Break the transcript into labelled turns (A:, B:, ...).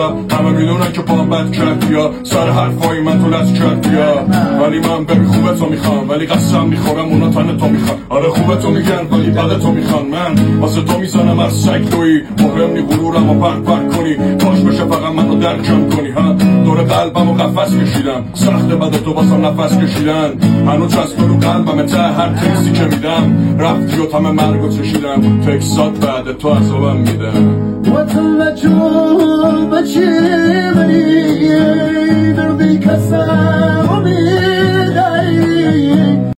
A: همه میدونن که پام بد کردی یا سر حرفای من تو لز کردی یا ولی من ببین خوبه تو میخوام ولی قسم میخورم اونا تن تو میخوان آره خوبه تو میگن ولی بده تو میخوان من واسه تو میزنم از سگ تویی مهم نی غرورم و پر کنی کاش بشه فقط منو درکم کنی ها دور قلبم و قفس کشیدم سخت بده تو واسم نفس کشیدن هنوز چسب رو قلبم ته هر تکسی که میدم رفتی و تمه مرگو چشیدم تکسات بعد تو عذابم میدم
B: وطن بچه منی دردی کسم